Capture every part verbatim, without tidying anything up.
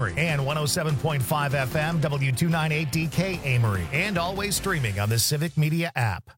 Amory, and one oh seven point five F M, W two ninety-eight D K Amory, and always streaming on the Civic Media app.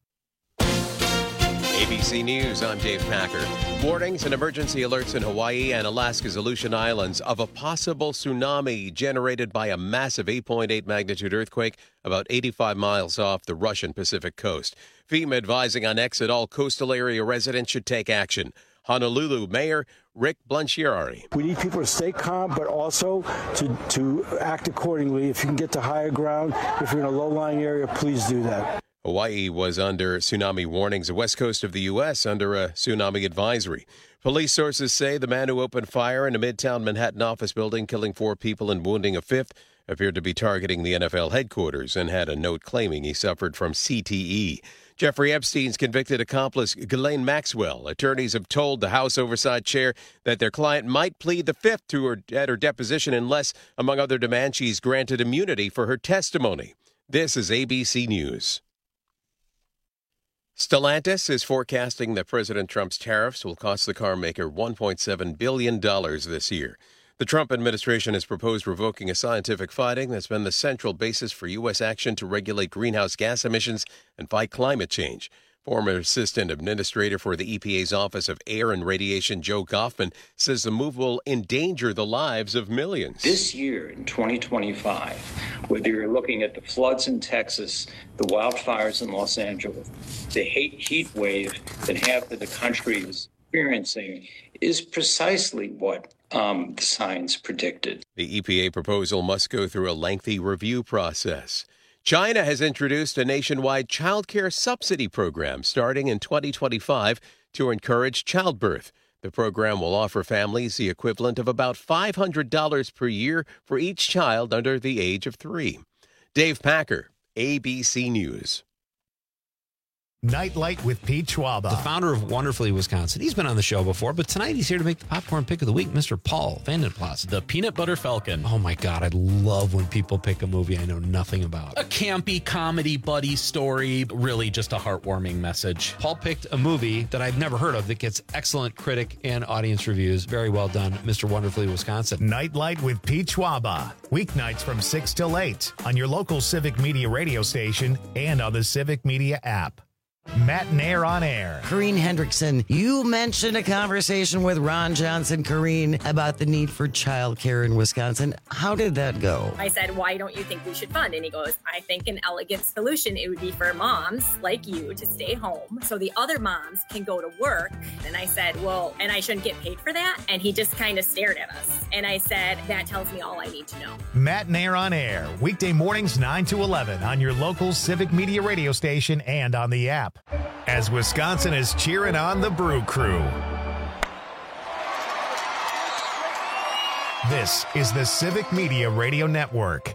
A B C News, I'm Dave Packer. Warnings and emergency alerts in Hawaii and Alaska's Aleutian Islands of a possible tsunami generated by a massive eight point eight magnitude earthquake about eighty-five miles off the Russian Pacific coast. FEMA advising on exit. All coastal area residents should take action. Honolulu Mayor Rick Blanchiari. We need people to stay calm, but also to, to act accordingly. If you can get to higher ground, if you're in a low-lying area, please do that. Hawaii was under tsunami warnings. The west coast of the U S under a tsunami advisory. Police sources say the man who opened fire in a Midtown Manhattan office building, killing four people and wounding a fifth, appeared to be targeting the N F L headquarters and had a note claiming he suffered from C T E. Jeffrey Epstein's convicted accomplice, Ghislaine Maxwell. Attorneys have told the House Oversight Chair that their client might plead the fifth to her, at her deposition unless, among other demands, she's granted immunity for her testimony. This is A B C News. Stellantis is forecasting that President Trump's tariffs will cost the car maker one point seven billion dollars this year. The Trump administration has proposed revoking a scientific finding that's been the central basis for U S action to regulate greenhouse gas emissions and fight climate change. Former Assistant Administrator for the E P A's Office of Air and Radiation, Joe Goffman, says the move will endanger the lives of millions. This year, in twenty twenty-five, whether you're looking at the floods in Texas, the wildfires in Los Angeles, the heat wave that half of the country is experiencing, is precisely what um, the science predicted. The E P A proposal must go through a lengthy review process. China has introduced a nationwide child care subsidy program starting in twenty twenty-five to encourage childbirth. The program will offer families the equivalent of about five hundred dollars per year for each child under the age of three. Dave Packer, A B C News. Nightlight with Pete Schwaba, the founder of Wonderfully Wisconsin. He's been on the show before, but tonight he's here to make the popcorn pick of the week, Mister Paul Vandenplas. The Peanut Butter Falcon. Oh my God, I love when people pick a movie I know nothing about. A campy comedy buddy story, really just a heartwarming message. Paul picked a movie that I've never heard of that gets excellent critic and audience reviews. Very well done, Mister Wonderfully Wisconsin. Nightlight with Pete Schwaba, weeknights from six till eight on your local Civic Media radio station and on the Civic Media app. Matinee on Air. Corrine Hendrickson, you mentioned a conversation with Ron Johnson, Corrine, about the need for childcare in Wisconsin. How did that go? I said, why don't you think we should fund? And he goes, I think an elegant solution, it would be for moms like you to stay home so the other moms can go to work. And I said, well, and I shouldn't get paid for that? And he just kind of stared at us. And I said, that tells me all I need to know. Matinee on Air, weekday mornings nine to eleven on your local Civic Media radio station and on the app. As Wisconsin is cheering on the Brew Crew. This is the Civic Media Radio Network.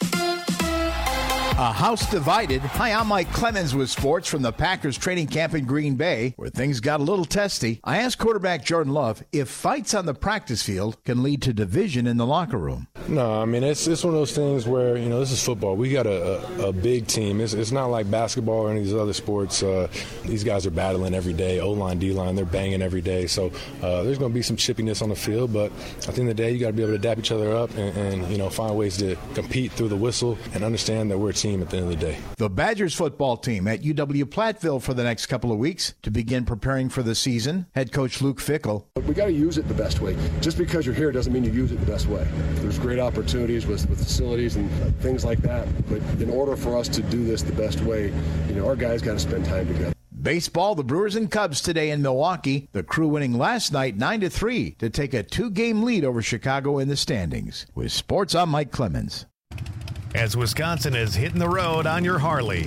A house divided. Hi, I'm Mike Clemens with sports from the Packers training camp in Green Bay, where things got a little testy. I asked quarterback Jordan Love if fights on the practice field can lead to division in the locker room. No, I mean, it's it's one of those things where, you know, this is football. We got a, a, a big team. It's, it's not like basketball or any of these other sports. Uh, these guys are battling every day. O-line, D-line, they're banging every day. So uh, there's going to be some chippiness on the field, but at the end of the day, you got to be able to dap each other up and, and, you know, find ways to compete through the whistle and understand that we're a team at the end of the day. The Badgers football team at U W Platteville for the next couple of weeks to begin preparing for the season. Head coach Luke Fickell. We got to use it the best way. Just because you're here doesn't mean you use it the best way. There's great opportunities with, with facilities and things like that. But in order for us to do this the best way, you know, our guys got to spend time together. Baseball, the Brewers and Cubs today in Milwaukee. The Crew winning last night nine to three to take a two-game lead over Chicago in the standings. With sports, I'm Mike Clemens. As Wisconsin is hitting the road on your Harley.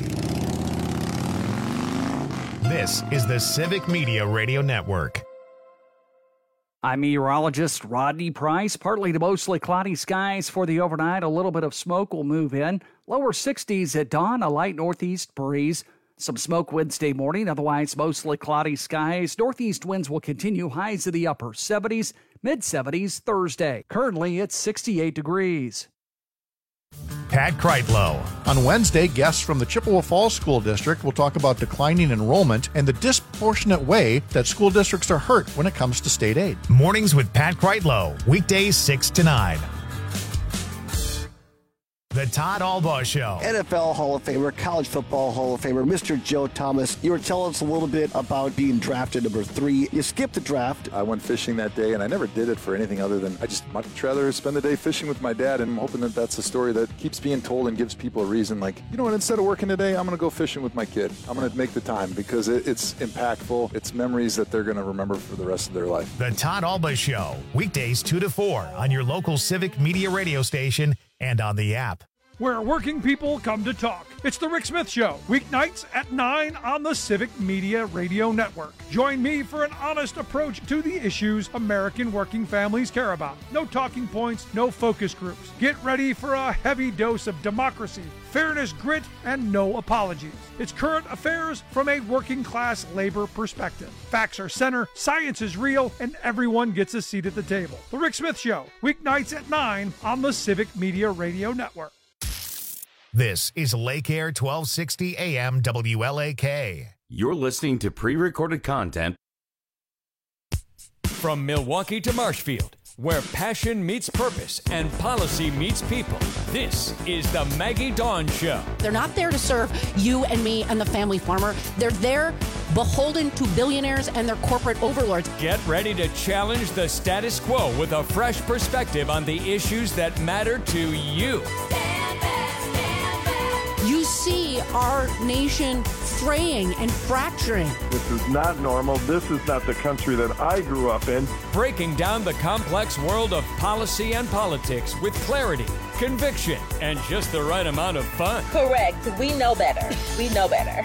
This is the Civic Media Radio Network. I'm meteorologist Rodney Price. Partly to mostly cloudy skies for the overnight. A little bit of smoke will move in. Lower sixties at dawn, a light northeast breeze. Some smoke Wednesday morning, otherwise mostly cloudy skies. Northeast winds will continue, highs in the upper seventies, mid-seventies Thursday. Currently, it's sixty-eight degrees. Pat Kreitlow. On Wednesday, guests from the Chippewa Falls School District will talk about declining enrollment and the disproportionate way that school districts are hurt when it comes to state aid. Mornings with Pat Kreitlow, weekdays six to nine. The Todd Albaugh Show. N F L Hall of Famer, college football Hall of Famer, Mister Joe Thomas. You were telling us a little bit about being drafted number three. You skipped the draft. I went fishing that day, and I never did it for anything other than I just much rather spend the day fishing with my dad, and I'm hoping that that's a story that keeps being told and gives people a reason. Like, you know what, instead of working today, I'm going to go fishing with my kid. I'm going to make the time because it, it's impactful. It's memories that they're going to remember for the rest of their life. The Todd Albaugh Show, weekdays two to four on your local Civic Media radio station and on the app. Where working people come to talk. It's the Rick Smith Show, weeknights at nine on the Civic Media Radio Network. Join me for an honest approach to the issues American working families care about. No talking points, no focus groups. Get ready for a heavy dose of democracy, fairness, grit, and no apologies. It's current affairs from a working class labor perspective. Facts are center, science is real, and everyone gets a seat at the table. The Rick Smith Show, weeknights at nine on the Civic Media Radio Network. This is Lake Air twelve sixty A M W L A K. You're listening to pre-recorded content from Milwaukee to Marshfield, where passion meets purpose and policy meets people. This is the Maggie Dawn Show. They're not there to serve you and me and the family farmer. They're there beholden to billionaires and their corporate overlords. Get ready to challenge the status quo with a fresh perspective on the issues that matter to you. You see our nation fraying and fracturing. This is not normal. This is not the country that I grew up in. Breaking down the complex world of policy and politics with clarity, conviction, and just the right amount of fun. Correct. We know better. We know better.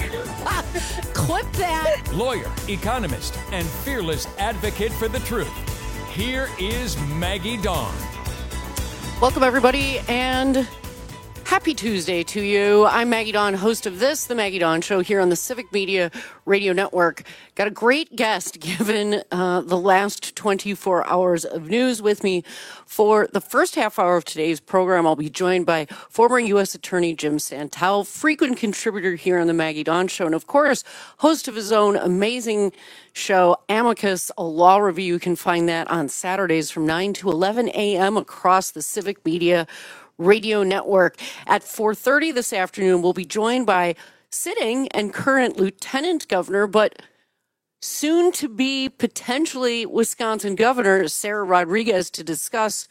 Clip that. Lawyer, economist, and fearless advocate for the truth. Here is Maggie Dawn. Welcome, everybody, and happy Tuesday to you. I'm Maggie Dawn, host of this, The Maggie Dawn Show, here on the Civic Media Radio Network. Got a great guest given uh, the last twenty-four hours of news with me. For the first half hour of today's program, I'll be joined by former U S Attorney Jim Santel, frequent contributor here on The Maggie Dawn Show, and of course, host of his own amazing show, Amicus, a law review. You can find that on Saturdays from nine to eleven a.m. across the Civic Media Radio Network. At four thirty this afternoon, we'll be joined by sitting and current Lieutenant Governor, but soon to be potentially Wisconsin Governor Sarah Rodriguez to discuss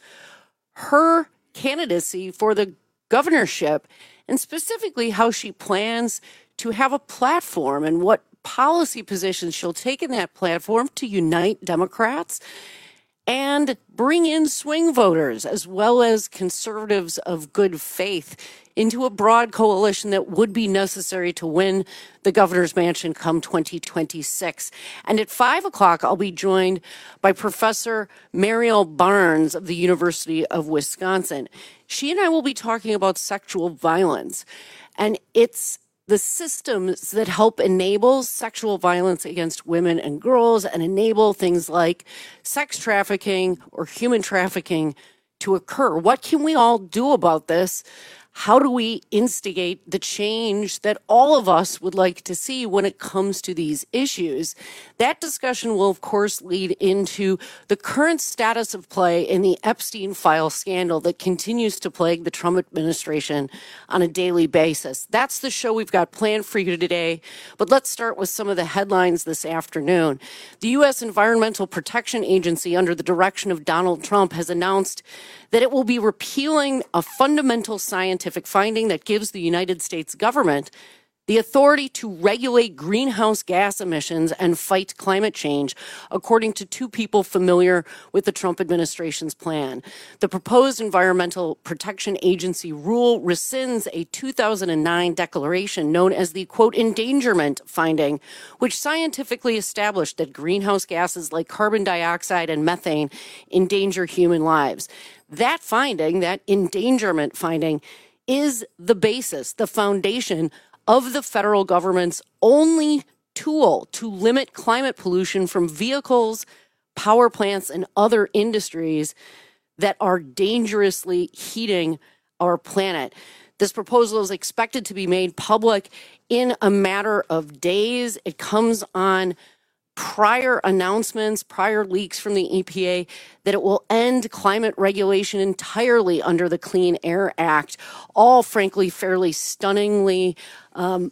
her candidacy for the governorship and specifically how she plans to have a platform and what policy positions she'll take in that platform to unite Democrats and bring in swing voters as well as conservatives of good faith into a broad coalition that would be necessary to win the governor's mansion come twenty twenty-six. And at five o'clock, I'll be joined by Professor Mariel Barnes of the University of Wisconsin. She and I will be talking about sexual violence, and it's the systems that help enable sexual violence against women and girls and enable things like sex trafficking or human trafficking to occur. What can we all do about this? How do we instigate the change that all of us would like to see when it comes to these issues? That discussion will, of course, lead into the current status of play in the Epstein file scandal that continues to plague the Trump administration on a daily basis. That's the show we've got planned for you today. But let's start with some of the headlines this afternoon. The U S Environmental Protection Agency, under the direction of Donald Trump, has announced that it will be repealing a fundamental scientific finding that gives the United States government the authority to regulate greenhouse gas emissions and fight climate change, according to two people familiar with the Trump administration's plan. The proposed Environmental Protection Agency rule rescinds a two thousand nine declaration known as the, quote, endangerment finding, which scientifically established that greenhouse gases like carbon dioxide and methane endanger human lives. That finding, that endangerment finding, is the basis, the foundation of the federal government's only tool to limit climate pollution from vehicles, power plants, and other industries that are dangerously heating our planet. This proposal is expected to be made public in a matter of days. It comes on prior announcements, prior leaks from the E P A that it will end climate regulation entirely under the Clean Air Act, all frankly fairly stunningly um,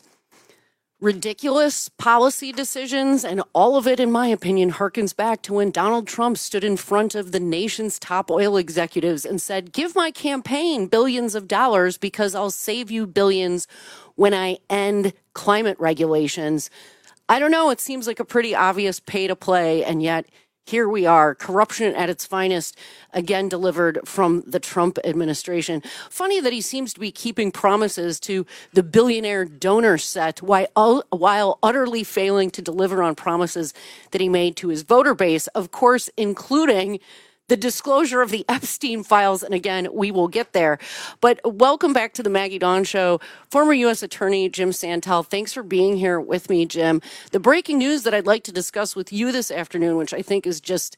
ridiculous policy decisions, and all of it, in my opinion, harkens back to when Donald Trump stood in front of the nation's top oil executives and said, give my campaign billions of dollars because I'll save you billions when I end climate regulations. I don't know, it seems like a pretty obvious pay to play, and yet here we are, corruption at its finest, again delivered from the Trump administration. Funny that he seems to be keeping promises to the billionaire donor set while, while utterly failing to deliver on promises that he made to his voter base, of course, including the disclosure of the Epstein files. And again, we will get there. But welcome back to the Maggie Dawn Show. Former U S Attorney Jim Santel, thanks for being here with me, Jim. The breaking news that I'd like to discuss with you this afternoon, which I think is just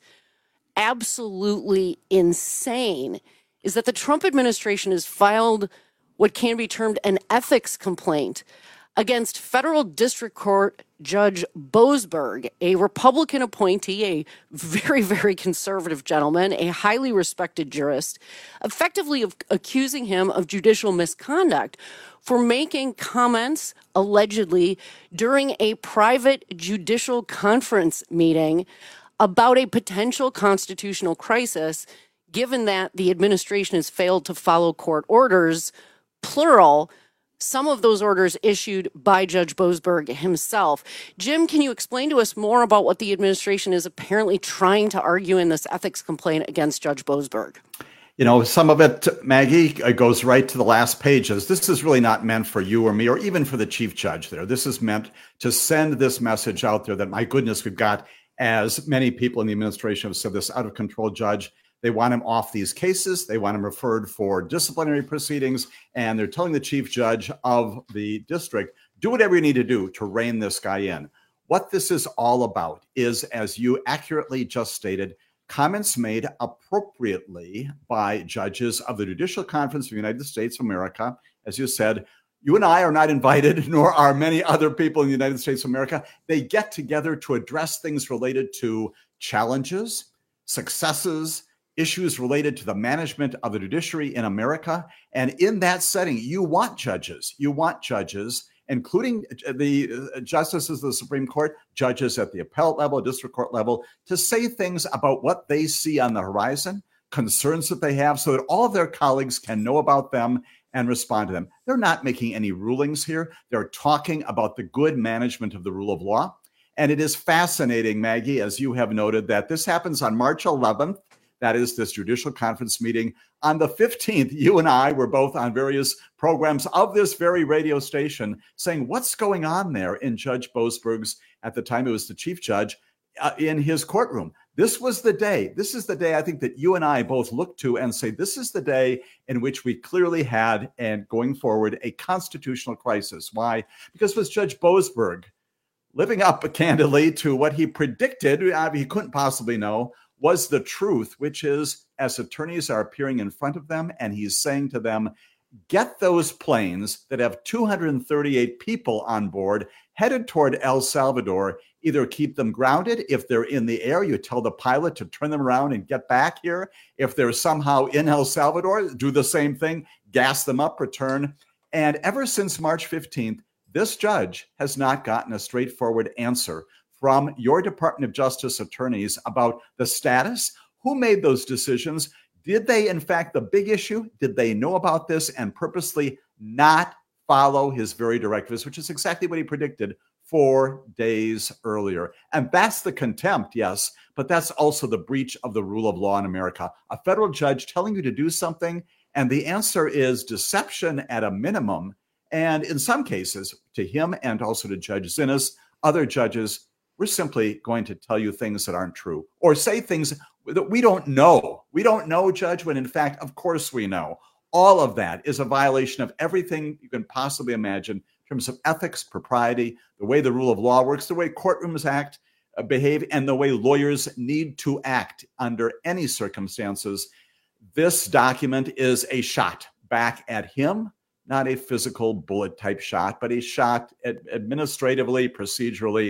absolutely insane, is that the Trump administration has filed what can be termed an ethics complaint against federal district court Judge Boasberg, a Republican appointee, a very, very conservative gentleman, a highly respected jurist, effectively of accusing him of judicial misconduct for making comments, allegedly, during a private judicial conference meeting about a potential constitutional crisis, given that the administration has failed to follow court orders, plural, some of those orders issued by Judge Boasberg himself. Jim, can you explain to us more about what the administration is apparently trying to argue in this ethics complaint against Judge Boasberg? You know, some of it, Maggie, goes right to the last pages. This is really not meant for you or me or even for the chief judge there. This is meant to send this message out there that, my goodness, we've got, as many people in the administration have said, this out of control judge. They want him off these cases. They want him referred for disciplinary proceedings. And they're telling the chief judge of the district, do whatever you need to do to rein this guy in. What this is all about is, as you accurately just stated, comments made appropriately by judges of the Judicial Conference of the United States of America. As you said, you and I are not invited, nor are many other people in the United States of America. They get together to address things related to challenges, successes, issues related to the management of the judiciary in America. And in that setting, you want judges. You want judges, including the justices of the Supreme Court, judges at the appellate level, district court level, to say things about what they see on the horizon, concerns that they have, so that all of their colleagues can know about them and respond to them. They're not making any rulings here. They're talking about the good management of the rule of law. And it is fascinating, Maggie, as you have noted, that this happens on March eleventh. That is this judicial conference meeting. On the fifteenth, you and I were both on various programs of this very radio station saying, what's going on there in Judge Boasberg's, at the time it was the chief judge, uh, in his courtroom. This was the day. This is the day I think that you and I both look to and say, this is the day in which we clearly had, and going forward, a constitutional crisis. Why? Because it was Judge Boasberg living up candidly to what he predicted, uh, he couldn't possibly know, was the truth, which is, as attorneys are appearing in front of them, and he's saying to them, get those planes that have two hundred thirty-eight people on board headed toward El Salvador, either keep them grounded. If they're in the air, you tell the pilot to turn them around and get back here. If they're somehow in El Salvador, do the same thing, gas them up, return. And ever since March fifteenth, this judge has not gotten a straightforward answer from your Department of Justice attorneys about the status, who made those decisions. Did they, in fact, the big issue, did they know about this and purposely not follow his very directives, which is exactly what he predicted four days earlier. And that's the contempt, yes, but that's also the breach of the rule of law in America. A federal judge telling you to do something, and the answer is deception at a minimum. And in some cases, to him and also to Judge Zinnes, other judges, we're simply going to tell you things that aren't true or say things that we don't know. We don't know, Judge, when in fact, of course we know. All of that is a violation of everything you can possibly imagine in terms of ethics, propriety, the way the rule of law works, the way courtrooms act, uh, behave, and the way lawyers need to act under any circumstances. This document is a shot back at him, not a physical bullet type shot, but a shot ad- administratively, procedurally,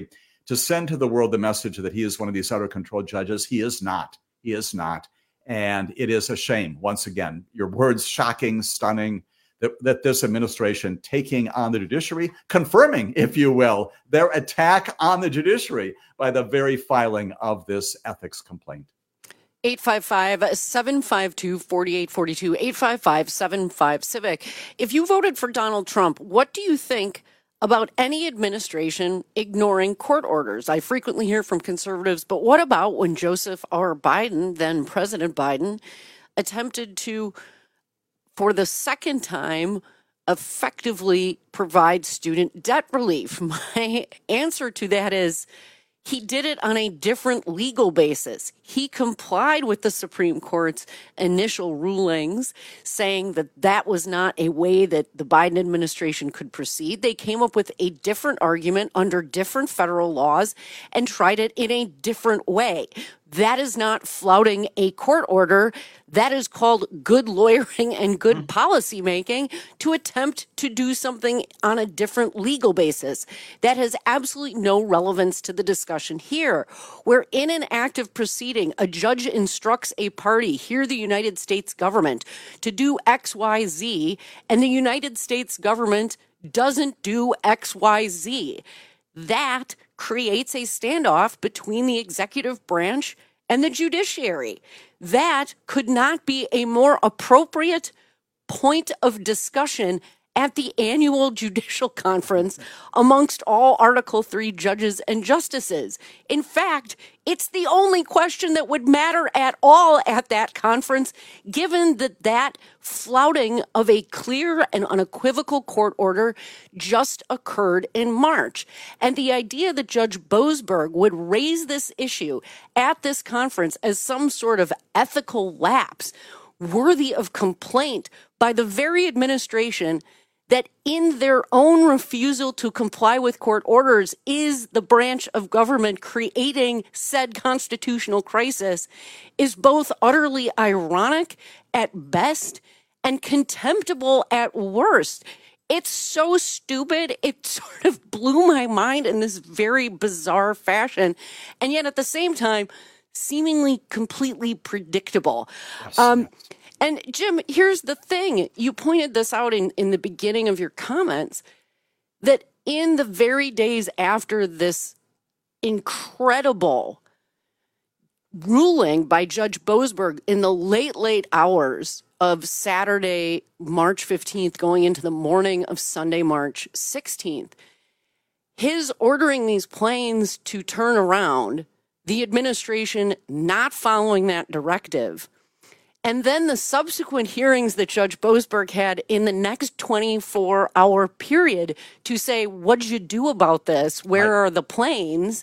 to send to the world the message that he is one of these out-of-control judges. He is not. He is not. And it is a shame, once again, your words shocking, stunning, that, that this administration taking on the judiciary, confirming, if you will, their attack on the judiciary by the very filing of this ethics complaint. eight five five, seven five two, four eight four two, eight five five, seven five Civic. If you voted for Donald Trump, what do you think about any administration ignoring court orders? I frequently hear from conservatives, but what about when Joseph R. Biden, then President Biden, attempted to, for the second time, effectively provide student debt relief? My answer to that is he did it on a different legal basis. He complied with the Supreme Court's initial rulings, saying that that was not a way that the Biden administration could proceed. They came up with a different argument under different federal laws and tried it in a different way. That is not flouting a court order. That is called good lawyering and good mm. policy making to attempt to do something on a different legal basis. That has absolutely no relevance to the discussion here. Where in an active proceeding, a judge instructs a party, here the United States government, to do X, Y, Z, and the United States government doesn't do X, Y, Z. That creates a standoff between the executive branch and the judiciary. That could not be a more appropriate point of discussion at the annual judicial conference amongst all Article three judges and justices. In fact, it's the only question that would matter at all at that conference, given that that flouting of a clear and unequivocal court order just occurred in March. And the idea that Judge Boasberg would raise this issue at this conference as some sort of ethical lapse worthy of complaint by the very administration that in their own refusal to comply with court orders is the branch of government creating said constitutional crisis is both utterly ironic at best and contemptible at worst. It's so stupid. It sort of blew my mind in this very bizarre fashion. And yet at the same time, seemingly completely predictable. Yes, um, yes. And Jim, here's the thing. You pointed this out in, in the beginning of your comments, that in the very days after this incredible ruling by Judge Boasberg in the late, late hours of Saturday, March fifteenth, going into the morning of Sunday, March sixteenth, his ordering these planes to turn around, the administration not following that directive, and then the subsequent hearings that Judge Boasberg had in the next twenty-four hour period to say, what'd you do about this? Where right. are the planes?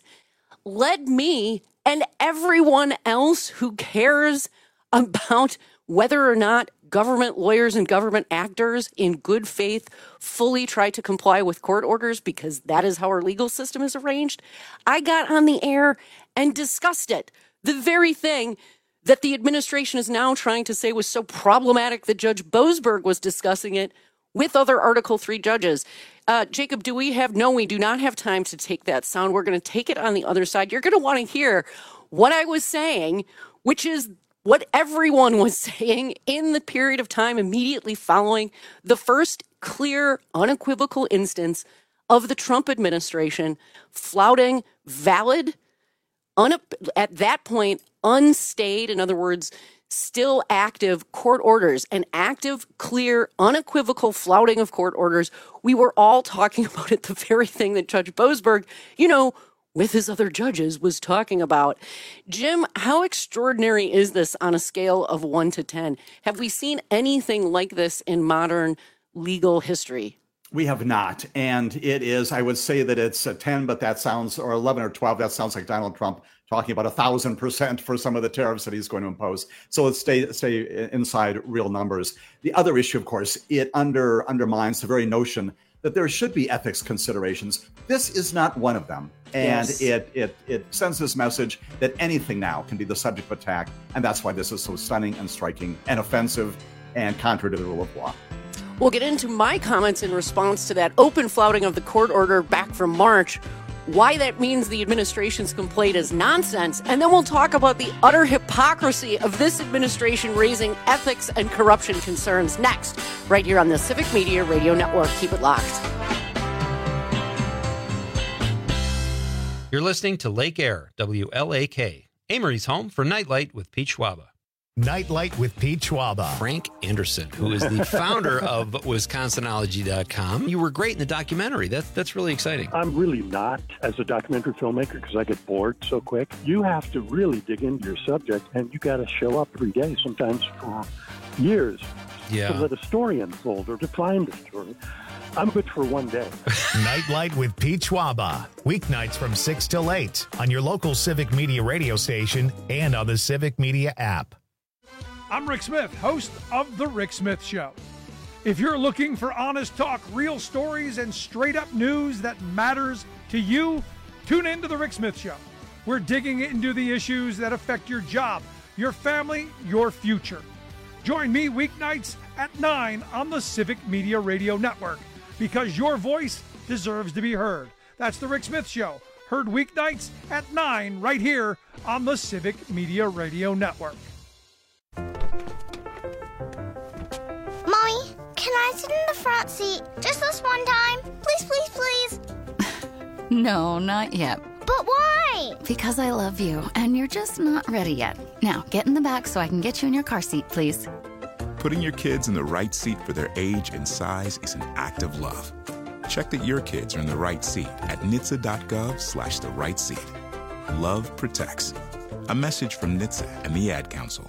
Led me and everyone else who cares about whether or not government lawyers and government actors in good faith fully try to comply with court orders, because that is how our legal system is arranged. I got on the air and discussed it. The very thing that the administration is now trying to say was so problematic that Judge Boasberg was discussing it with other Article three judges. Uh, Jacob, do we have? No, we do not have time to take that sound. We're going to take it on the other side. You're going to want to hear what I was saying, which is what everyone was saying in the period of time immediately following the first clear, unequivocal instance of the Trump administration flouting valid, un- at that point, unstayed, in other words, still active court orders, an active, clear, unequivocal flouting of court orders. We were all talking about it, the very thing that Judge Boasberg, you know, with his other judges, was talking about. Jim, how extraordinary is this on a scale of one to ten? Have we seen anything like this in modern legal history? We have not. And it is, I would say that it's a ten, but that sounds, or eleven or twelve, that sounds like Donald Trump talking about a thousand percent for some of the tariffs that he's going to impose. So let's stay stay inside real numbers. The other issue, of course, it under undermines the very notion that there should be ethics considerations. This is not one of them. And yes. it, it it sends this message that anything now can be the subject of attack. And that's why this is so stunning and striking and offensive and contrary to the rule of law. We'll get into my comments in response to that open flouting of the court order back from March why that means the administration's complaint is nonsense, and then we'll talk about the utter hypocrisy of this administration raising ethics and corruption concerns next, right here on the Civic Media Radio Network. Keep it locked. You're listening to Lake Air, W L A K, Amory's home for Nightlight with Pete Schwaba. Nightlight with Pete Schwaba. Frank Anderson, who is the founder of Wisconsinology dot com. You were great in the documentary. That's that's really exciting. I'm really not as a documentary filmmaker because I get bored so quick. You have to really dig into your subject, and you got to show up every day, sometimes for years, yeah. to let a story unfold or to find a story. I'm good for one day. Nightlight with Pete Schwaba. Weeknights from six till eight on your local Civic Media radio station and on the Civic Media app. I'm Rick Smith, host of The Rick Smith Show. If you're looking for honest talk, real stories, and straight-up news that matters to you, tune in to The Rick Smith Show. We're digging into the issues that affect your job, your family, your future. Join me weeknights at nine on the Civic Media Radio Network, because your voice deserves to be heard. That's The Rick Smith Show, heard weeknights at nine right here on the Civic Media Radio Network. Mommy, can I sit in the front seat just this one time? Please, please, please. No, not yet. But why? Because I love you, and you're just not ready yet. Now, get in the back so I can get you in your car seat, please. Putting your kids in the right seat for their age and size is an act of love. Check that your kids are in the right seat at N H T S A dot gov slash the right seat. Love protects. A message from N H T S A and the Ad Council.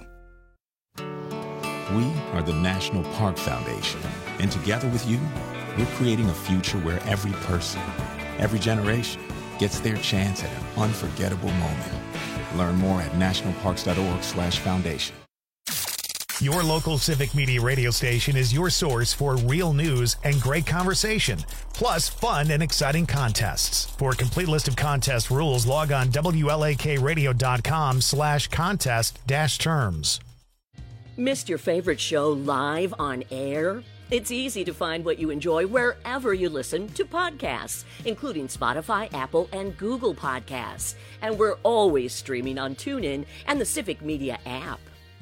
We are the National Park Foundation, and together with you, we're creating a future where every person, every generation, gets their chance at an unforgettable moment. Learn more at national parks dot org slash foundation. Your local Civic Media radio station is your source for real news and great conversation, plus fun and exciting contests. For a complete list of contest rules, log on W L A K radio dot com slash contest dash terms. Missed your favorite show live on air? It's easy to find what you enjoy wherever you listen to podcasts, including Spotify, Apple, and Google Podcasts. And we're always streaming on TuneIn and the Civic Media app.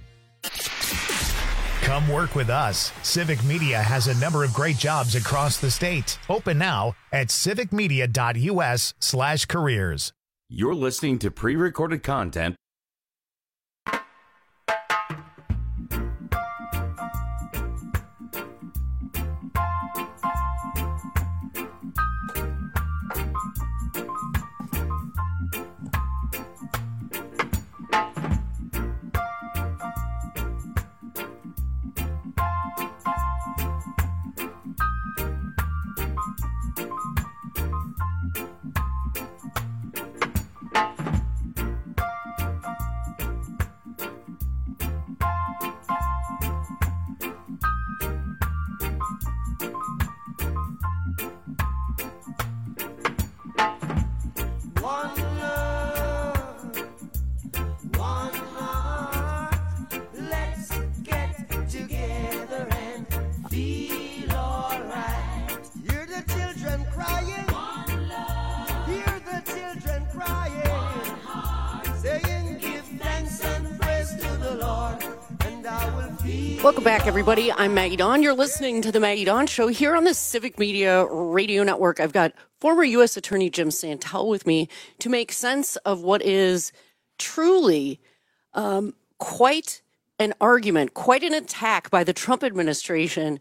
Come work with us. Civic Media has a number of great jobs across the state. Open now at civic media dot U S slash careers. You're listening to pre-recorded content. Welcome back, everybody. I'm Maggie Dawn. You're listening to The Maggie Dawn Show here on the Civic Media Radio Network. I've got former U S Attorney Jim Santel with me to make sense of what is truly um, quite an argument, quite an attack by the Trump administration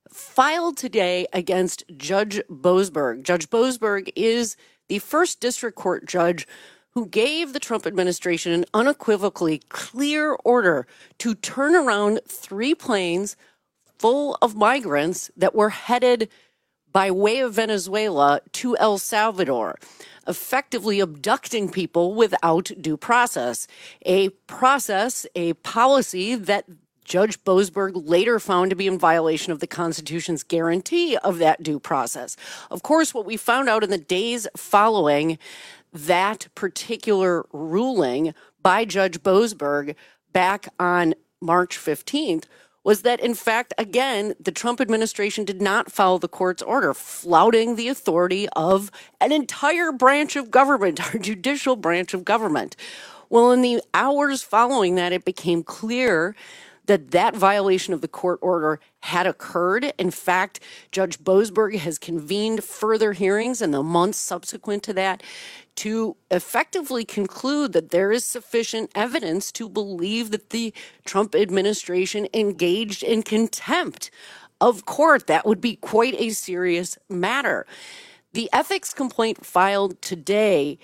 filed today against Judge Boasberg. Judge Boasberg is the first district court judge who gave the Trump administration an unequivocally clear order to turn around three planes full of migrants that were headed by way of Venezuela to El Salvador, effectively abducting people without due process. A process, a policy that Judge Boasberg later found to be in violation of the Constitution's guarantee of that due process. Of course, what we found out in the days following that particular ruling by Judge Boasberg back on March fifteenth was that, in fact, again, the Trump administration did not follow the court's order, flouting the authority of an entire branch of government, our judicial branch of government. Well, in the hours following that, it became clear that that violation of the court order had occurred. In fact, Judge Boasberg has convened further hearings in the months subsequent to that to effectively conclude that there is sufficient evidence to believe that the Trump administration engaged in contempt of court. That would be quite a serious matter. The ethics complaint filed today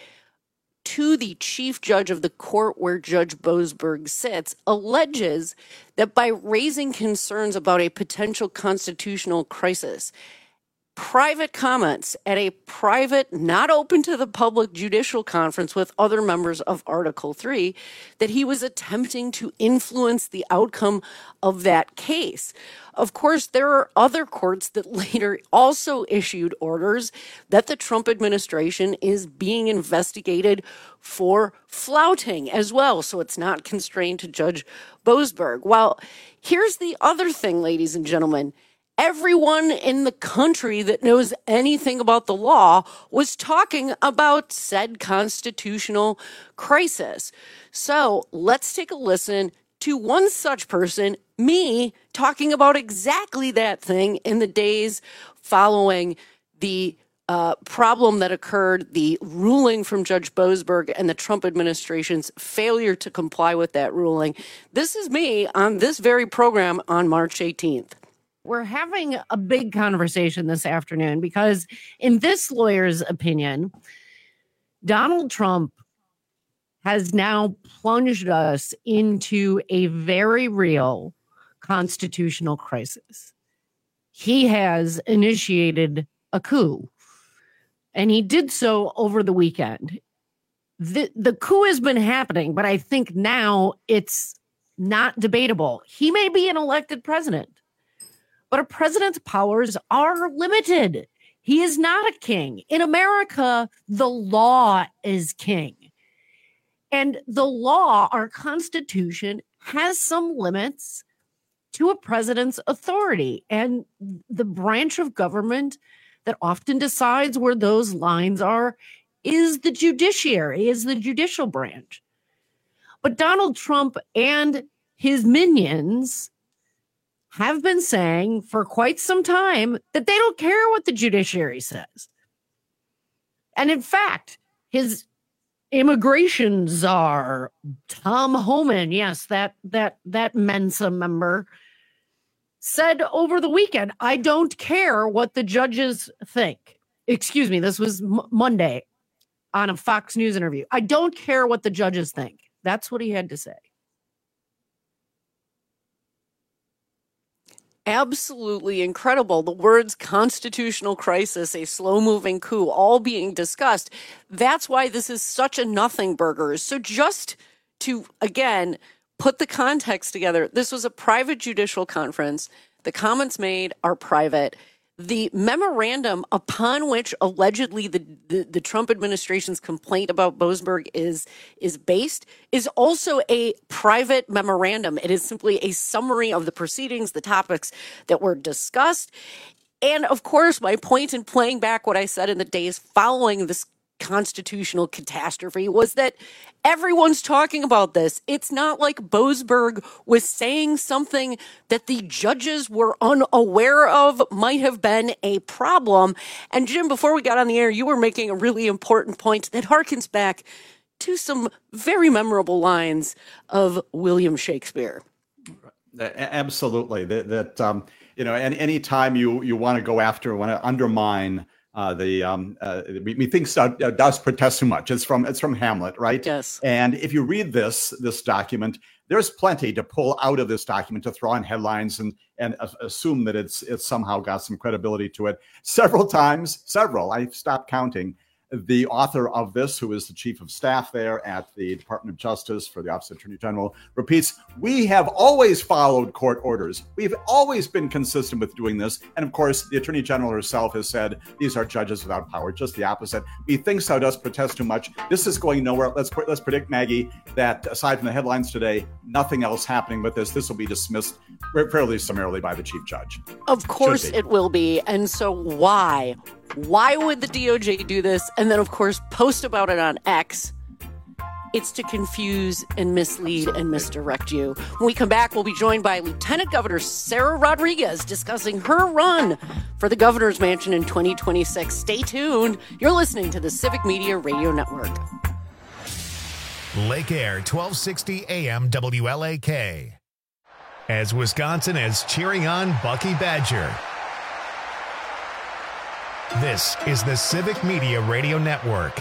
to the chief judge of the court where Judge Boasberg sits alleges that by raising concerns about a potential constitutional crisis, private comments at a private, not open to the public judicial conference with other members of Article three, that he was attempting to influence the outcome of that case. Of course, there are other courts that later also issued orders that the Trump administration is being investigated for flouting as well. So it's not constrained to Judge Boasberg. Well, here's the other thing, ladies and gentlemen. Everyone in the country that knows anything about the law was talking about said constitutional crisis. So let's take a listen to one such person, me, talking about exactly that thing in the days following the uh, problem that occurred, the ruling from Judge Boasberg and the Trump administration's failure to comply with that ruling. This is me on this very program on March eighteenth. We're having a big conversation this afternoon because, in this lawyer's opinion, Donald Trump has now plunged us into a very real constitutional crisis. He has initiated a coup, and he did so over the weekend. The, the coup has been happening, but I think now it's not debatable. He may be an elected president, but a president's powers are limited. He is not a king. In America, the law is king. And the law, our Constitution, has some limits to a president's authority. And the branch of government that often decides where those lines are is the judiciary, is the judicial branch. But Donald Trump and his minions have been saying for quite some time that they don't care what the judiciary says. And in fact, his immigration czar, Tom Homan, yes, that that that Mensa member, said over the weekend, I don't care what the judges think. Excuse me, this was M- Monday on a Fox News interview. I don't care what the judges think. That's what he had to say. Absolutely incredible. The words constitutional crisis, a slow-moving coup, all being discussed. That's why this is such a nothing burger. So just to, again, put the context together, this was a private judicial conference. The comments made are private. The memorandum upon which allegedly the, the, the Trump administration's complaint about Boasberg is, is based is also a private memorandum. It is simply a summary of the proceedings, the topics that were discussed. And of course, my point in playing back what I said in the days following this constitutional catastrophe was that everyone's talking about this. It's not like Boasberg was saying something that the judges were unaware of might have been a problem. And Jim, before we got on the air, you were making a really important point that harkens back to some very memorable lines of William Shakespeare. Absolutely. That, that um, you know, and any time you you want to go after, want to undermine Uh, the um, uh, methinks uh, does protest too much. It's from it's from Hamlet, right? Yes. And if you read this this document, there's plenty to pull out of this document to throw in headlines and and uh, assume that it's it's somehow got some credibility to it. Several times, several, I stopped counting. the author of this, who is the chief of staff there at the Department of Justice for the Office of Attorney General, repeats, we have always followed court orders. We've always been consistent with doing this. And of course, the Attorney General herself has said, these are judges without power, just the opposite. He thinks thou dost protest too much. This is going nowhere. Let's, let's predict, Maggie, that aside from the headlines today, nothing else happening with this. This will be dismissed fairly summarily by the chief judge. Of course it will be. And so why? Why would the D O J do this? And then, of course, post about it on X. It's to confuse and mislead and misdirect you. When we come back, we'll be joined by Lieutenant Governor Sarah Rodriguez discussing her run for the governor's mansion in twenty twenty-six. Stay tuned. You're listening to the Civic Media Radio Network. Lake Air, twelve sixty A M W L A K. As Wisconsin is cheering on Bucky Badger. This is the Civic Media Radio Network.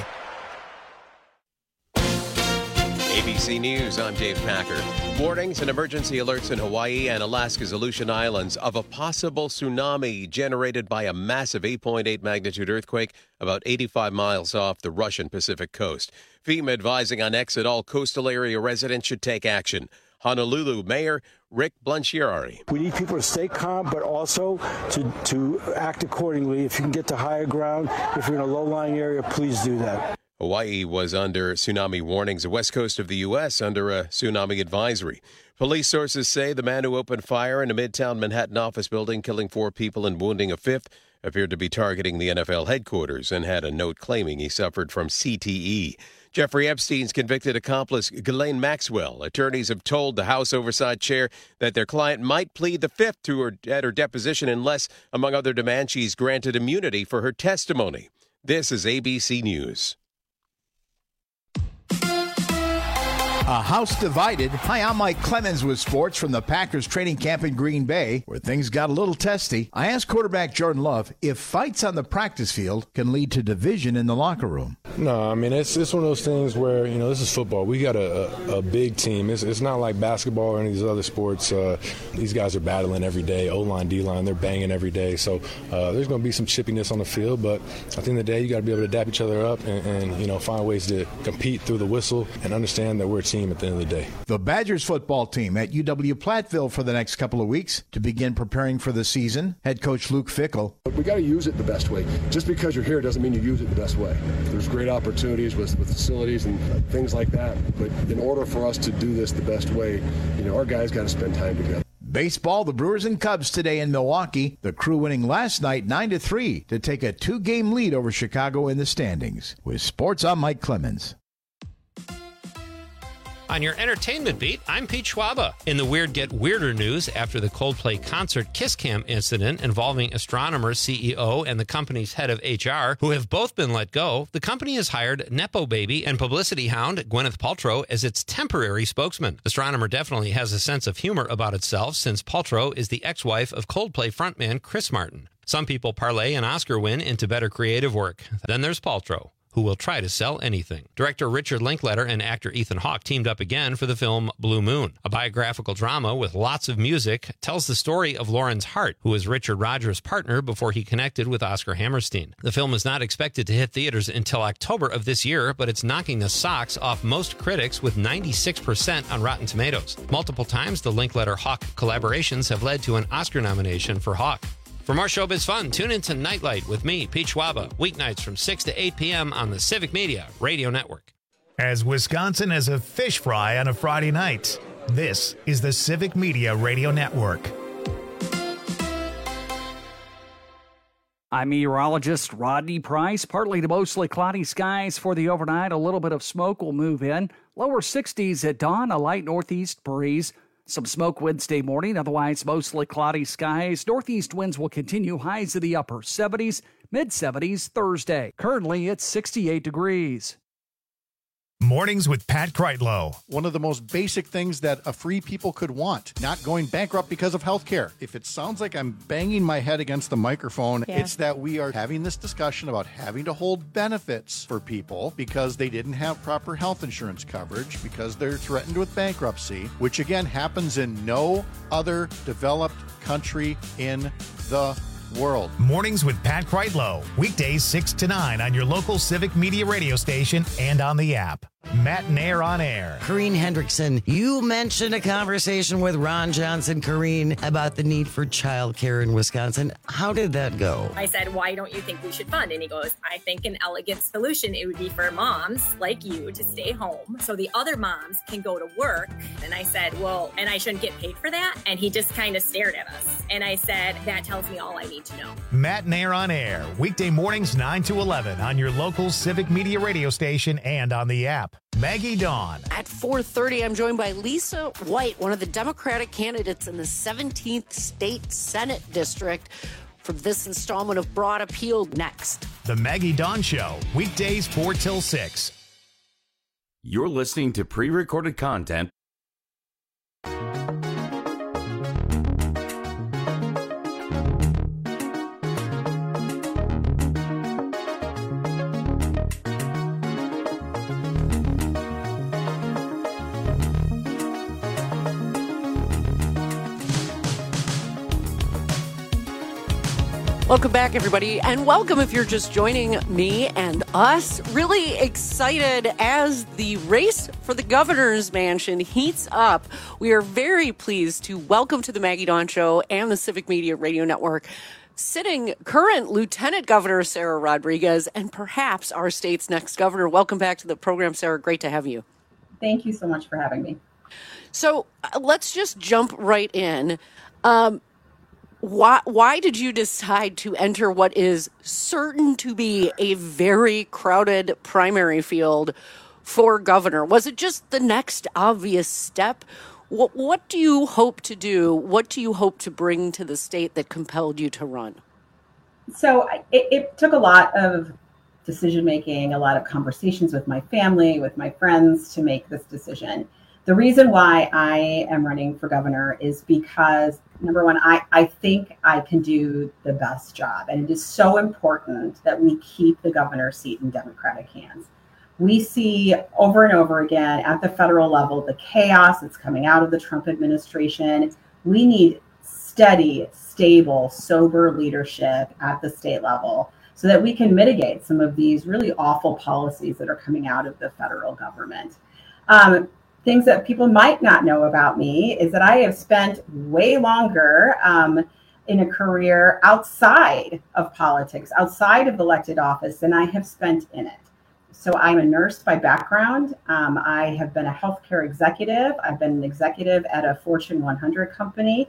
A B C News, I'm Dave Packer. Warnings and emergency alerts in Hawaii and Alaska's Aleutian Islands of a possible tsunami generated by a massive eight point eight magnitude earthquake about eighty-five miles off the Russian Pacific coast. FEMA advising on X that all coastal area residents should take action. Honolulu Mayor Rick Blanchiari. We need people to stay calm, but also to, to act accordingly. If you can get to higher ground, if you're in a low-lying area, please do that. Hawaii was under tsunami warnings. The west coast of the U S under a tsunami advisory. Police sources say the man who opened fire in a Midtown Manhattan office building, killing four people and wounding a fifth, appeared to be targeting the N F L headquarters and had a note claiming he suffered from C T E. Jeffrey Epstein's convicted accomplice, Ghislaine Maxwell. Attorneys have told the House Oversight Chair that their client might plead the fifth to her at her deposition unless, among other demands, she's granted immunity for her testimony. This is A B C News. A house divided. Hi, I'm Mike Clemens with sports from the Packers training camp in Green Bay, where things got a little testy. I asked quarterback Jordan Love if fights on the practice field can lead to division in the locker room. No, I mean, it's it's one of those things where, you know, this is football. We got a, a, a big team. It's, it's not like basketball or any of these other sports. Uh, these guys are battling every day. O-line, D-line, they're banging every day. So uh, there's going to be some chippiness on the field, but at the end of the day, you got to be able to dap each other up and, and, you know, find ways to compete through the whistle and understand that we're a team at the end of the day. The Badgers football team at U W Platteville for the next couple of weeks to begin preparing for the season. Head coach Luke Fickell. We got to use it the best way. Just because you're here doesn't mean you use it the best way. There's great opportunities with, with facilities and things like that. But in order for us to do this the best way, you know, our guys got to spend time together. Baseball, the Brewers and Cubs today in Milwaukee. The Crew winning last night nine to three to take a two-game lead over Chicago in the standings. With sports, I'm Mike Clemens. On your entertainment beat, I'm Pete Schwaba. In the Weird Get Weirder news, after the Coldplay concert Kiss Cam incident involving Astronomer C E O and the company's head of H R, who have both been let go, the company has hired Nepo baby and publicity hound Gwyneth Paltrow as its temporary spokesman. Astronomer definitely has a sense of humor about itself, since Paltrow is the ex-wife of Coldplay frontman Chris Martin. Some people parlay an Oscar win into better creative work. Then there's Paltrow, who will try to sell anything. Director Richard Linklater and actor Ethan Hawke teamed up again for the film Blue Moon. A biographical drama with lots of music tells the story of Lawrence Hart, who was Richard Rodgers' partner before he connected with Oscar Hammerstein. The film is not expected to hit theaters until October of this year, but it's knocking the socks off most critics with ninety-six percent on Rotten Tomatoes. Multiple times, the Linklater-Hawke collaborations have led to an Oscar nomination for Hawke. For more showbiz fun, tune into Nightlight with me, Pete Schwaba, weeknights from six to eight p.m. on the Civic Media Radio Network. As Wisconsin is a fish fry on a Friday night, this is the Civic Media Radio Network. I'm meteorologist Rodney Price. Partly to mostly cloudy skies for the overnight. A little bit of smoke will move in. Lower sixties at dawn, a light northeast breeze. Some smoke Wednesday morning, otherwise mostly cloudy skies. Northeast winds will continue, highs to the upper seventies, mid-seventies Thursday. Currently, it's sixty-eight degrees. Mornings with Pat Kreitlow. One of the most basic things that a free people could want, not going bankrupt because of health care. If it sounds like I'm banging my head against the microphone, yeah. It's that we are having this discussion about having to hold benefits for people because they didn't have proper health insurance coverage, because they're threatened with bankruptcy, which again happens in no other developed country in the world. Mornings with Pat Kreitlow. Weekdays six to nine on your local Civic Media radio station and on the app. Matt and Air on Air. Corrine Hendrickson, you mentioned a conversation with Ron Johnson, Corrine, about the need for childcare in Wisconsin. How did that go? I said, why don't you think we should fund? And he goes, I think an elegant solution, it would be for moms like you to stay home so the other moms can go to work. And I said, well, and I shouldn't get paid for that? And he just kind of stared at us. And I said, that tells me all I need to know. Matt and Air on Air. Weekday mornings nine to eleven on your local Civic Media radio station and on the app. Maggie Dawn. At four thirty, I'm joined by Lisa White, one of the Democratic candidates in the seventeenth State Senate District, for this installment of Broad Appeal next. The Maggie Dawn Show, weekdays four till six. You're listening to pre-recorded content. Welcome back, everybody, and welcome if you're just joining me and us. Really excited as the race for the governor's mansion heats up. We are very pleased to welcome to the Maggie Dawn Show and the Civic Media Radio Network sitting current Lieutenant Governor Sarah Rodriguez and perhaps our state's next governor. Welcome back to the program, Sarah. Great to have you. Thank you so much for having me. So uh, let's just jump right in. Um, Why, why did you decide to enter what is certain to be a very crowded primary field for governor? Was it just the next obvious step? What, what do you hope to do? What do you hope to bring to the state that compelled you to run? So it, it took a lot of decision making, a lot of conversations with my family, with my friends to make this decision. The reason why I am running for governor is because, number one, I, I think I can do the best job. And it is so important that we keep the governor's seat in Democratic hands. We see over and over again at the federal level the chaos that's coming out of the Trump administration. We need steady, stable, sober leadership at the state level so that we can mitigate some of these really awful policies that are coming out of the federal government. Um, Things that people might not know about me is that I have spent way longer um, in a career outside of politics, outside of elected office, than I have spent in it. So I'm a nurse by background. Um, I have been a healthcare executive. I've been an executive at a Fortune one hundred company.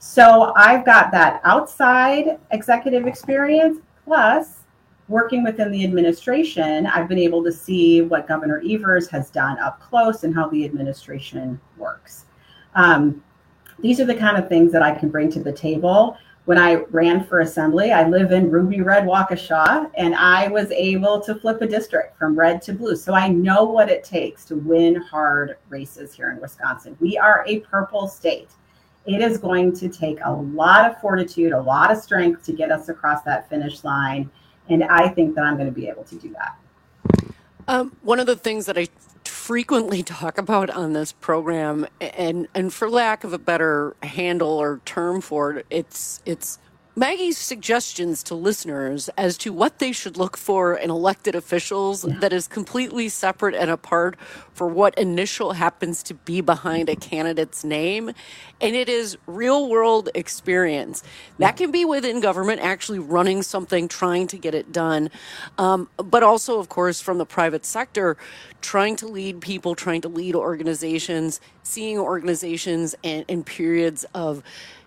So I've got that outside executive experience, plus working within the administration, I've been able to see what Governor Evers has done up close and how the administration works. Um, these are the kind of things that I can bring to the table. When I ran for assembly, I live in ruby red Waukesha, and I was able to flip a district from red to blue. So I know what it takes to win hard races here in Wisconsin. We are a purple state. It is going to take a lot of fortitude, a lot of strength to get us across that finish line. And I think that I'm going to be able to do that. Um, one of the things that I frequently talk about on this program, and and for lack of a better handle or term for it, it's it's Maggie's suggestions to listeners as to what they should look for in elected officials yeah. that is completely separate and apart for what initial happens to be behind a candidate's name. And it is real world experience. That can be within government, actually running something, trying to get it done. Um, but also, of course, from the private sector, trying to lead people, trying to lead organizations, seeing organizations in, in periods of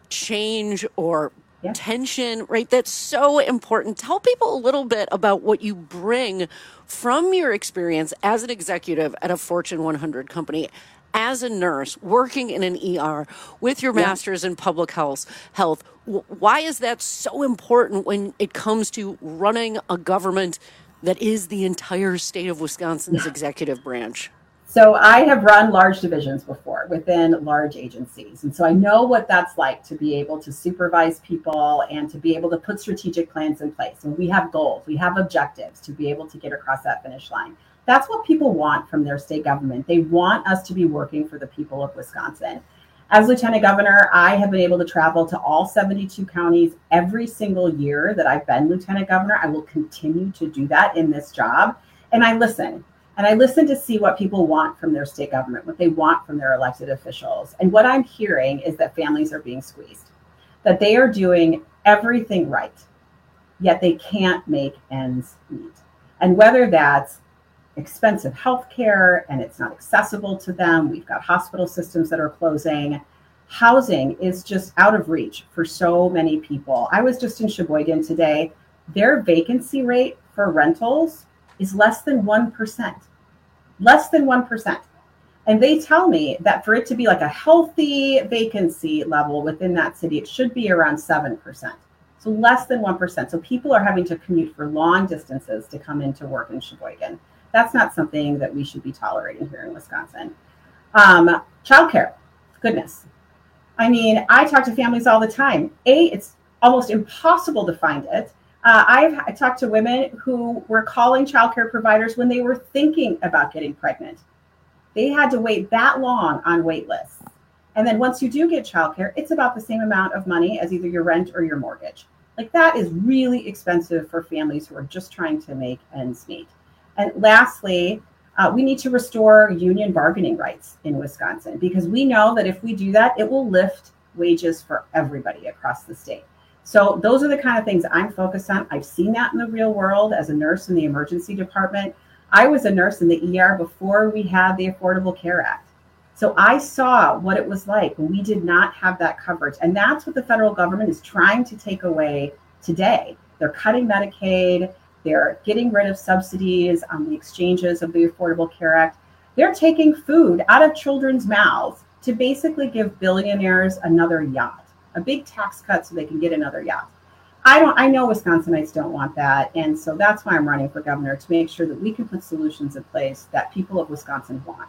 change or Yeah. tension, right? That's so important. Tell people a little bit about what you bring from your experience as an executive at a Fortune one hundred company, as a nurse, working in an E R, with your yeah. master's in public health. Health. Why is that so important when it comes to running a government that is the entire state of Wisconsin's yeah. executive branch? So I have run large divisions before within large agencies. And so I know what that's like to be able to supervise people and to be able to put strategic plans in place. And we have goals, we have objectives to be able to get across that finish line. That's what people want from their state government. They want us to be working for the people of Wisconsin. As Lieutenant Governor, I have been able to travel to all seventy-two counties every single year that I've been Lieutenant Governor. I will continue to do that in this job. And I listen. And I listen to see what people want from their state government, what they want from their elected officials. And what I'm hearing is that families are being squeezed, that they are doing everything right, yet they can't make ends meet. And whether that's expensive health care and it's not accessible to them, we've got hospital systems that are closing. Housing is just out of reach for so many people. I was just in Sheboygan today. Their vacancy rate for rentals is less than one percent. Less than one percent. And they tell me that for it to be like a healthy vacancy level within that city, it should be around seven percent. So less than one percent. So people are having to commute for long distances to come into work in Sheboygan. That's not something that we should be tolerating here in Wisconsin. Um, childcare, goodness. I mean, I talk to families all the time. A, it's almost impossible to find it. Uh, I've I talked to women who were calling childcare providers when they were thinking about getting pregnant. They had to wait that long on wait lists. And then once you do get childcare, it's about the same amount of money as either your rent or your mortgage. Like that is really expensive for families who are just trying to make ends meet. And lastly, uh, we need to restore union bargaining rights in Wisconsin, because we know that if we do that, it will lift wages for everybody across the state. So those are the kind of things I'm focused on. I've seen that in the real world as a nurse in the emergency department. I was a nurse in the E R before we had the Affordable Care Act. So I saw what it was like when we did not have that coverage. And that's what the federal government is trying to take away today. They're cutting Medicaid. They're getting rid of subsidies on the exchanges of the Affordable Care Act. They're taking food out of children's mouths to basically give billionaires another yacht. A big tax cut so they can get another yacht. I don't. I know Wisconsinites don't want that, and so that's why I'm running for governor, to make sure that we can put solutions in place that people of Wisconsin want.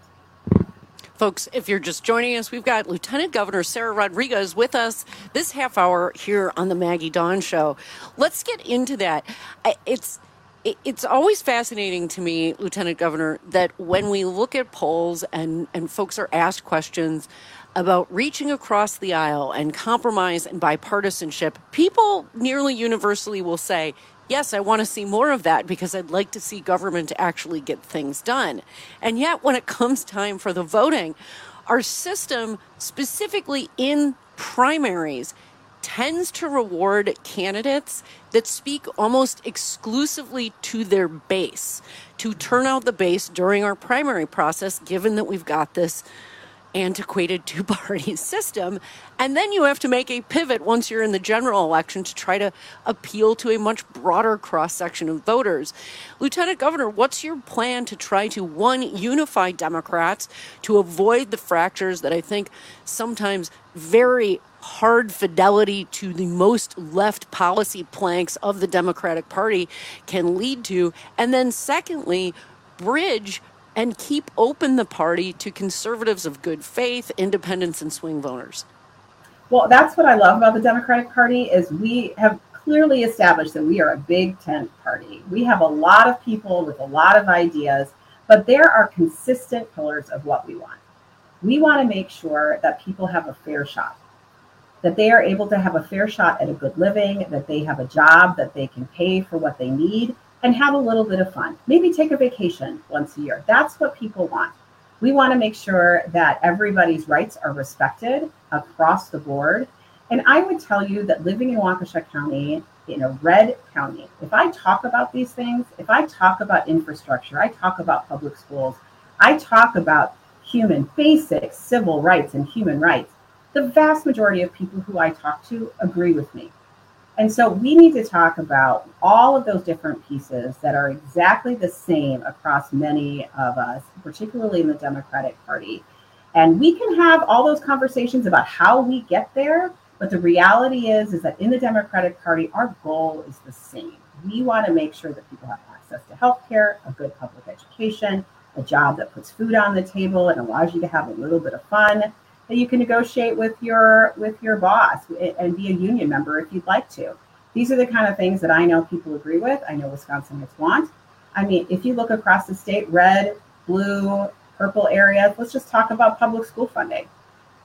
Folks, if you're just joining us, we've got Lieutenant Governor Sara Rodriguez with us this half hour here on the Maggie Dawn Show. Let's get into that. It's it's always fascinating to me, Lieutenant Governor, that when we look at polls and, and folks are asked questions about reaching across the aisle and compromise and bipartisanship, people nearly universally will say, yes, I want to see more of that because I'd like to see government actually get things done. And yet when it comes time for the voting, our system, specifically in primaries, tends to reward candidates that speak almost exclusively to their base, to turn out the base during our primary process, given that we've got this antiquated two-party system. And then you have to make a pivot once you're in the general election to try to appeal to a much broader cross-section of voters. Lieutenant Governor, what's your plan to try to, one, unify Democrats to avoid the fractures that I think sometimes very hard fidelity to the most left policy planks of the Democratic Party can lead to? And then secondly, bridge and keep open the party to conservatives of good faith, independents, and swing voters? Well, that's what I love about the Democratic Party is we have clearly established that we are a big tent party. We have a lot of people with a lot of ideas, but there are consistent pillars of what we want. We want to make sure that people have a fair shot, that they are able to have a fair shot at a good living, that they have a job, that they can pay for what they need, and have a little bit of fun. Maybe take a vacation once a year. That's what people want. We want to make sure that everybody's rights are respected across the board. And I would tell you that living in Waukesha County, in a red county, if I talk about these things, if I talk about infrastructure, I talk about public schools, I talk about human, basic civil rights and human rights, the vast majority of people who I talk to agree with me. And so we need to talk about all of those different pieces that are exactly the same across many of us, particularly in the Democratic Party. And we can have all those conversations about how we get there. But the reality is, is that in the Democratic Party, our goal is the same. We want to make sure that people have access to health care, a good public education, a job that puts food on the table and allows you to have a little bit of fun, that you can negotiate with your with your boss and be a union member if you'd like to. These are the kind of things that I know people agree with. I know Wisconsinites want. I mean, if you look across the state, red, blue, purple areas, let's just talk about public school funding.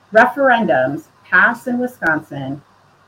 referendums pass in Wisconsin,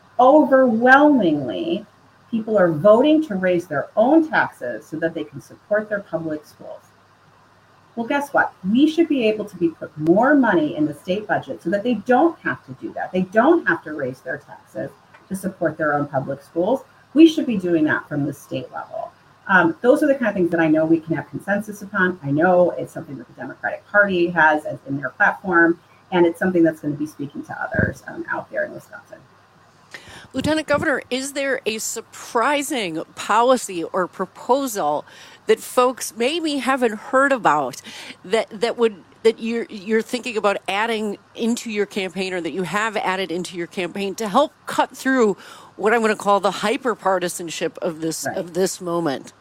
overwhelmingly, people are voting to raise their own taxes so that they can support their public schools. Well, guess what? We should be able to be put more money in the state budget so that they don't have to do that. They don't have to raise their taxes to support their own public schools. We should be doing that from the state level. Um, those are the kind of things that I know we can have consensus upon. I know it's something that the Democratic Party has as in their platform, and it's something that's going to be speaking to others um, out there in Wisconsin. Lieutenant Governor, is there a surprising policy or proposal that folks maybe haven't heard about that that would that you're you're thinking about adding into your campaign, or that you have added into your campaign to help cut through what I'm going to call the hyper-partisanship of this right. of this moment?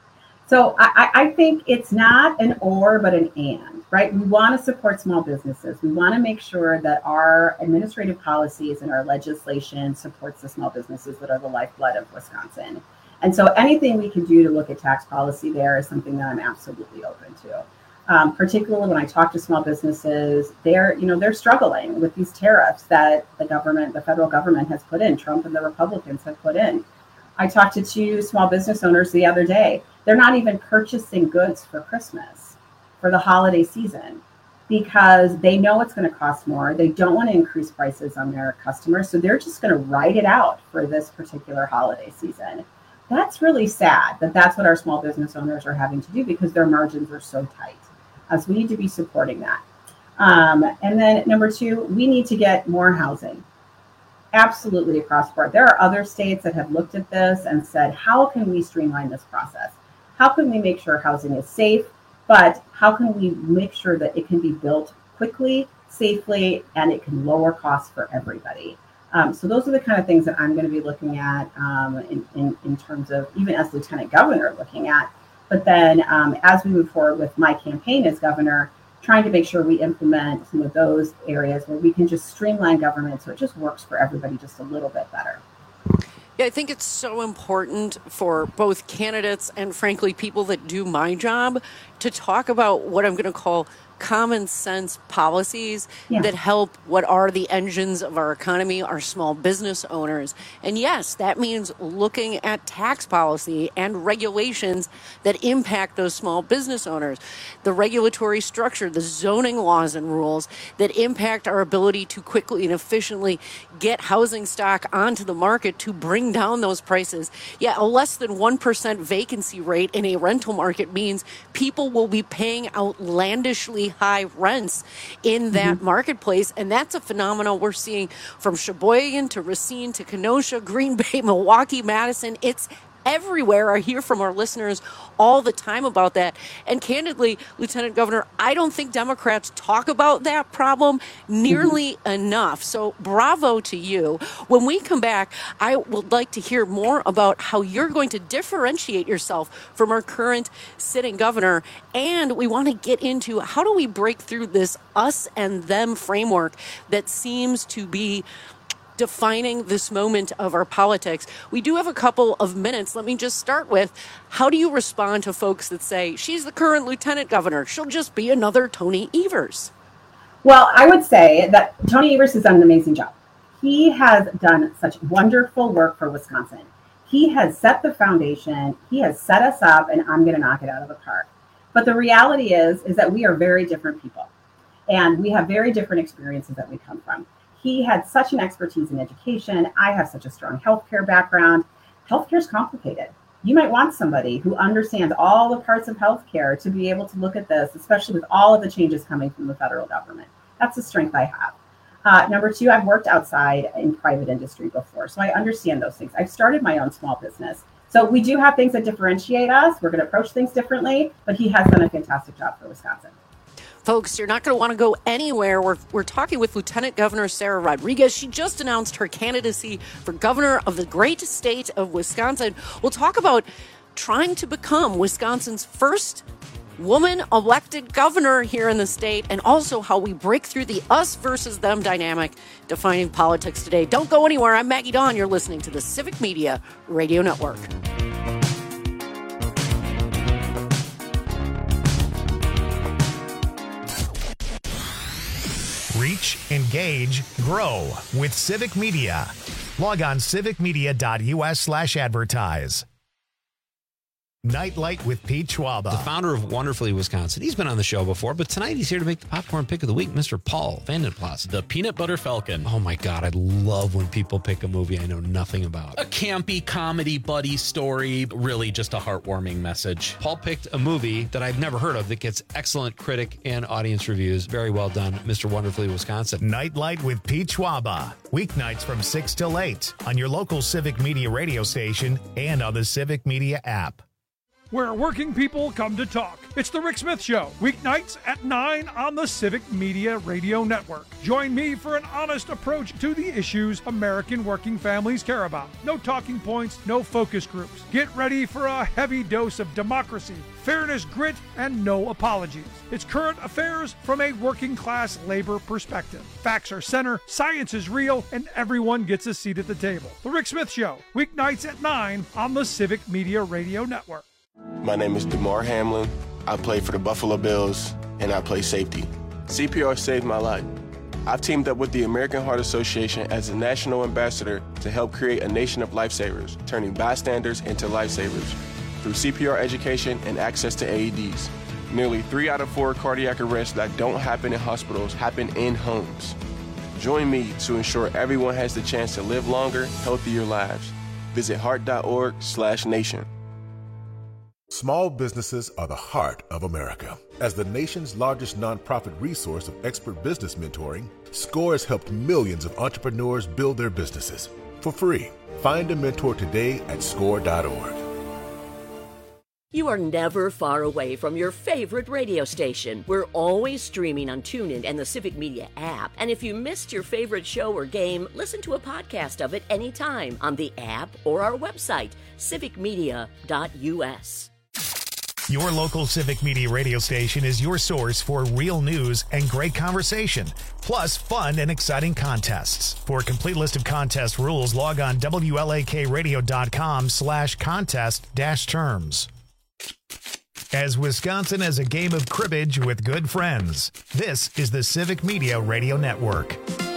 So I, I think it's not an or, but an and, right? We want to support small businesses. We want to make sure that our administrative policies and our legislation supports the small businesses that are the lifeblood of Wisconsin. And so anything we can do to look at tax policy there is something that I'm absolutely open to. Um, particularly when I talk to small businesses, they're, you know, they're struggling with these tariffs that the government, the federal government has put in, Trump and the Republicans have put in. I talked to two small business owners the other day. They're not even purchasing goods for Christmas, for the holiday season, because they know it's going to cost more. They don't want to increase prices on their customers, so they're just going to ride it out for this particular holiday season. That's really sad that that's what our small business owners are having to do, because their margins are so tight. Uh, so we need to be supporting that. Um, and then number two, we need to get more housing. Absolutely across the board. There are other states that have looked at this and said, how can we streamline this process? How can we make sure housing is safe, but how can we make sure that it can be built quickly, safely, and it can lower costs for everybody? Um, so those are the kind of things that I'm going to be looking at um, in, in, in terms of, even as Lieutenant Governor, looking at. But then um, as we move forward with my campaign as governor, trying to make sure we implement some of those areas where we can just streamline government so it just works for everybody just a little bit better. Yeah, I think it's so important for both candidates and, frankly, people that do my job to talk about what I'm going to call common sense policies yeah. that help what are the engines of our economy, our small business owners. And yes, that means looking at tax policy and regulations that impact those small business owners, the regulatory structure, the zoning laws and rules that impact our ability to quickly and efficiently get housing stock onto the market to bring down those prices. Yeah, a less than one percent vacancy rate in a rental market means people will be paying outlandishly high rents in that mm-hmm. marketplace. And that's a phenomenon we're seeing from Sheboygan to Racine to Kenosha, Green Bay, Milwaukee, Madison. It's everywhere. I hear from our listeners all the time about that. And candidly, Lieutenant Governor, I don't think Democrats talk about that problem nearly mm-hmm. enough. So bravo to you. When we come back, I would like to hear more about how you're going to differentiate yourself from our current sitting governor. And we want to get into how do we break through this us and them framework that seems to be defining this moment of our politics. We do have a couple of minutes. Let me just start with, how do you respond to folks that say, she's the current lieutenant governor, she'll just be another Tony Evers? Well, I would say that Tony Evers has done an amazing job. He has done such wonderful work for Wisconsin. He has set the foundation. He has set us up, and I'm going to knock it out of the park. But the reality is, is that we are very different people, and we have very different experiences that we come from. He had such an expertise in education. I have such a strong healthcare background. Healthcare is complicated. You might want somebody who understands all the parts of healthcare to be able to look at this, especially with all of the changes coming from the federal government. That's a strength I have. Uh, number two, I've worked outside in private industry before, so I understand those things. I've started my own small business. So we do have things that differentiate us. We're going to approach things differently, but he has done a fantastic job for Wisconsin. Folks, you're not going to want to go anywhere. We're, we're talking with Lieutenant Governor Sarah Rodriguez. She just announced her candidacy for governor of the great state of Wisconsin. We'll talk about trying to become Wisconsin's first woman elected governor here in the state, and also how we break through the us versus them dynamic defining politics today. Don't go anywhere. I'm Maggie Dawn. You're listening to the Civic Media Radio Network. Reach, engage, grow with Civic Media. Log on civicmedia.us slash advertise. Nightlight with Pete Schwaba. The founder of Wonderfully Wisconsin. He's been on the show before, but tonight he's here to make the popcorn pick of the week, Mister Paul Vandenplas. The Peanut Butter Falcon. Oh my God, I love when people pick a movie I know nothing about. A campy comedy buddy story, really just a heartwarming message. Paul picked a movie that I've never heard of that gets excellent critic and audience reviews. Very well done, Mister Wonderfully Wisconsin. Nightlight with Pete Schwaba. Weeknights from six till eight on your local Civic Media radio station and on the Civic Media app. Where working people come to talk. It's the Rick Smith Show, weeknights at nine on the Civic Media Radio Network. Join me for an honest approach to the issues American working families care about. No talking points, no focus groups. Get ready for a heavy dose of democracy, fairness, grit, and no apologies. It's current affairs from a working class labor perspective. Facts are center, science is real, and everyone gets a seat at the table. The Rick Smith Show, weeknights at nine on the Civic Media Radio Network. My name is DeMar Hamlin. I play for the Buffalo Bills, and I play safety. C P R saved my life. I've teamed up with the American Heart Association as a national ambassador to help create a nation of lifesavers, turning bystanders into lifesavers through C P R education and access to A E Ds. Nearly three out of four cardiac arrests that don't happen in hospitals happen in homes. Join me to ensure everyone has the chance to live longer, healthier lives. Visit heart.org slash nation. Small businesses are the heart of America. As the nation's largest nonprofit resource of expert business mentoring, SCORE has helped millions of entrepreneurs build their businesses for free. Find a mentor today at score dot org. You are never far away from your favorite radio station. We're always streaming on TuneIn and the Civic Media app. And if you missed your favorite show or game, listen to a podcast of it anytime on the app or our website, civic media dot u s. Your local Civic Media radio station is your source for real news and great conversation, plus fun and exciting contests. For a complete list of contest rules, log on W L A K radio dot com slash contest dash terms. As Wisconsin has a game of cribbage with good friends, this is the Civic Media Radio Network.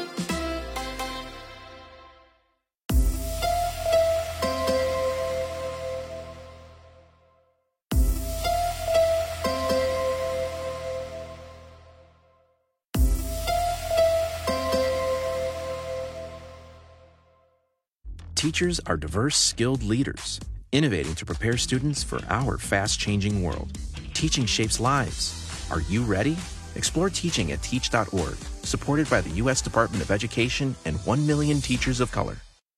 Teachers are diverse, skilled leaders, innovating to prepare students for our fast-changing world. Teaching shapes lives. Are you ready? Explore teaching at teach dot org, supported by the U S Department of Education and one million teachers of color.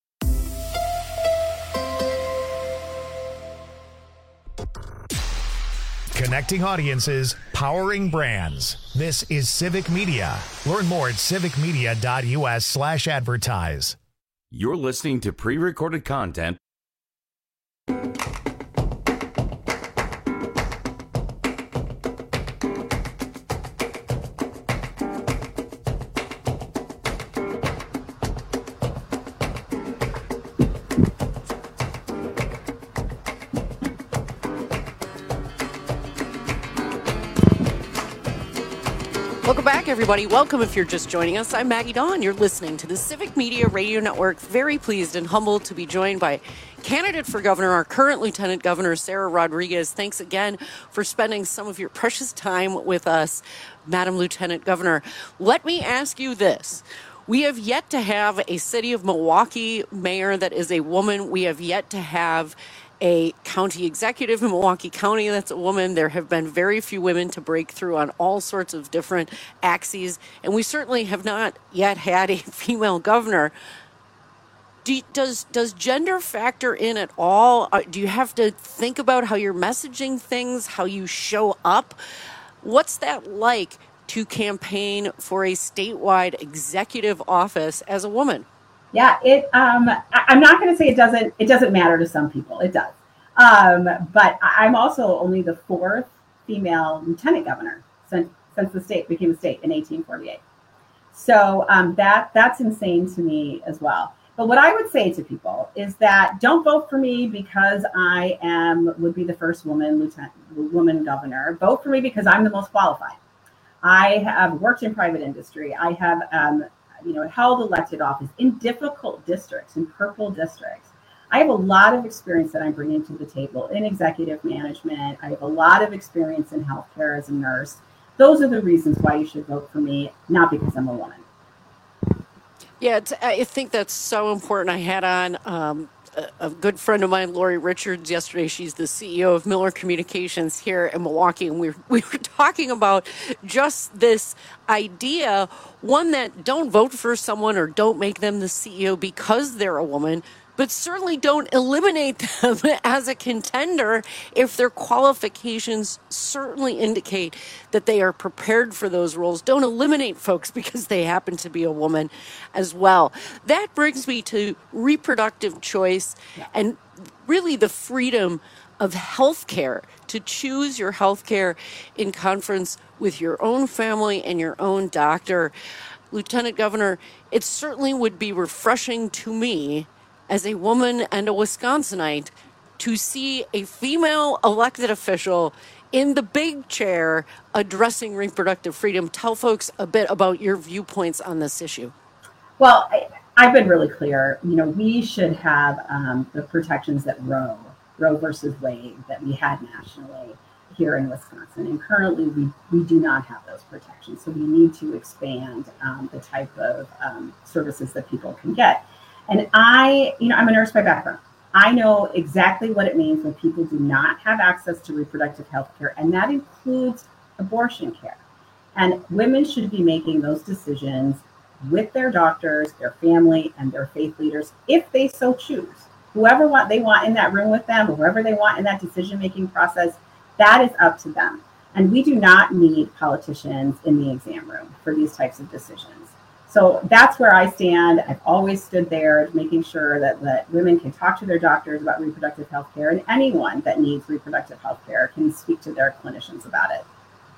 Connecting audiences, powering brands. This is Civic Media. Learn more at civic media dot u s slash advertise. You're listening to pre-recorded content. Welcome back, everybody. Welcome if you're just joining us. I'm Maggie Dawn. You're listening to the Civic Media Radio Network. Very pleased and humbled to be joined by candidate for governor, our current Lieutenant Governor, Sarah Rodriguez. Thanks again for spending some of your precious time with us, Madam Lieutenant Governor. Let me ask you this. We have yet to have a city of Milwaukee mayor that is a woman. We have yet to have a county executive in Milwaukee County that's a woman. There have been very few women to break through on all sorts of different axes, and we certainly have not yet had a female governor. Do, does does gender factor in at all? Uh, do you have to think about how you're messaging things, how you show up? What's that like to campaign for a statewide executive office as a woman? Yeah, it. Um, I, I'm not going to say it doesn't. It doesn't matter to some people. It does. Um, but I'm also only the fourth female lieutenant governor since since the state became a state in eighteen forty-eight. So um, that that's insane to me as well. But what I would say to people is that don't vote for me because I am would be the first woman lieutenant woman governor. Vote for me because I'm the most qualified. I have worked in private industry. I have um, you know, held elected office in difficult districts, in purple districts. I have a lot of experience that I'm bringing to the table in executive management. I have a lot of experience in healthcare as a nurse. Those are the reasons why you should vote for me, not because I'm a woman. Yeah, it's, I think that's so important. I had on um, a, a good friend of mine, Lori Richards, yesterday. She's the C E O of Miller Communications here in Milwaukee, and we were, we were talking about just this idea, one, that don't vote for someone or don't make them the C E O because they're a woman, but certainly don't eliminate them as a contender if their qualifications certainly indicate that they are prepared for those roles. Don't eliminate folks because they happen to be a woman as well. That brings me to reproductive choice and really the freedom of healthcare to choose your healthcare in conference with your own family and your own doctor. Lieutenant Governor, it certainly would be refreshing to me as a woman and a Wisconsinite to see a female elected official in the big chair addressing reproductive freedom. Tell folks a bit about your viewpoints on this issue. Well, I, I've been really clear. You know, we should have um, the protections that Roe, Roe versus Wade, that we had nationally here in Wisconsin. And currently we, we do not have those protections. So we need to expand um, the type of um, services that people can get. And I, you know, I'm a nurse by background. I know exactly what it means when people do not have access to reproductive health care, and that includes abortion care. And women should be making those decisions with their doctors, their family, and their faith leaders, if they so choose. Whoever want they want in that room with them, or whoever they want in that decision-making process, that is up to them. And we do not need politicians in the exam room for these types of decisions. So that's where I stand. I've always stood there making sure that, that women can talk to their doctors about reproductive health care, and anyone that needs reproductive health care can speak to their clinicians about it.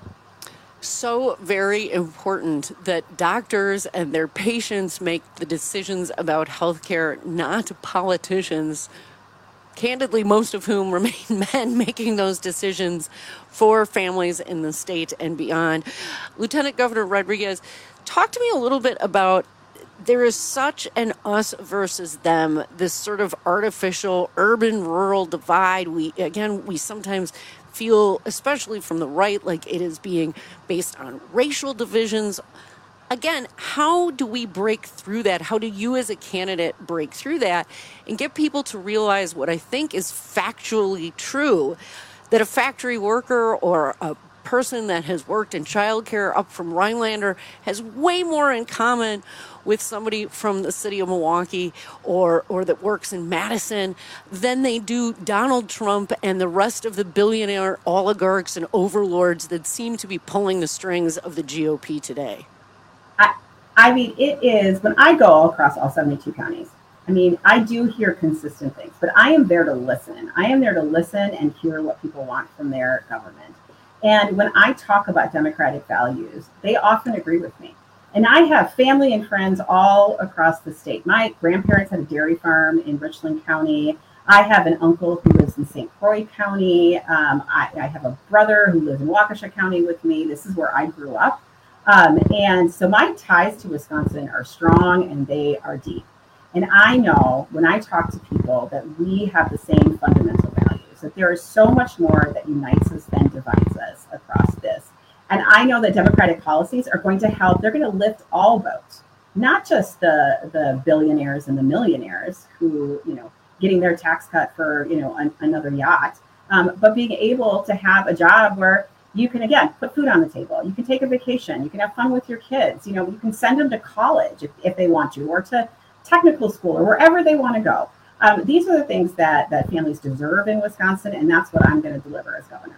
So very important that doctors and their patients make the decisions about health care, not politicians, candidly, most of whom remain men making those decisions for families in the state and beyond. Lieutenant Governor Rodriguez, talk to me a little bit about, there is such an us versus them, this sort of artificial urban-rural divide. We, again, we sometimes feel, especially from the right, like it is being based on racial divisions. Again, how do we break through that? How do you as a candidate break through that and get people to realize what I think is factually true, that a factory worker or a person that has worked in childcare up from Rhinelander has way more in common with somebody from the city of Milwaukee or or that works in Madison than they do Donald Trump and the rest of the billionaire oligarchs and overlords that seem to be pulling the strings of the G O P today? I, I mean, it is, when I go all across all seventy-two counties, I mean, I do hear consistent things, but I am there to listen. I am there to listen and hear what people want from their government. And when I talk about democratic values, they often agree with me. And I have family and friends all across the state. My grandparents had a dairy farm in Richland County. I have an uncle who lives in Saint Croix County. Um, I, I have a brother who lives in Waukesha County with me. This is where I grew up. Um, and so my ties to Wisconsin are strong and they are deep. And I know when I talk to people that we have the same fundamental values, that there is so much more that unites us than divides us across this. And I know that democratic policies are going to help. They're going to lift all boats, not just the, the billionaires and the millionaires who, you know, getting their tax cut for, you know, an, another yacht, um, but being able to have a job where you can, again, put food on the table. You can take a vacation. You can have fun with your kids. You know, you can send them to college if, if they want to, or to technical school, or wherever they want to go. Um, these are the things that, that families deserve in Wisconsin, and that's what I'm going to deliver as governor.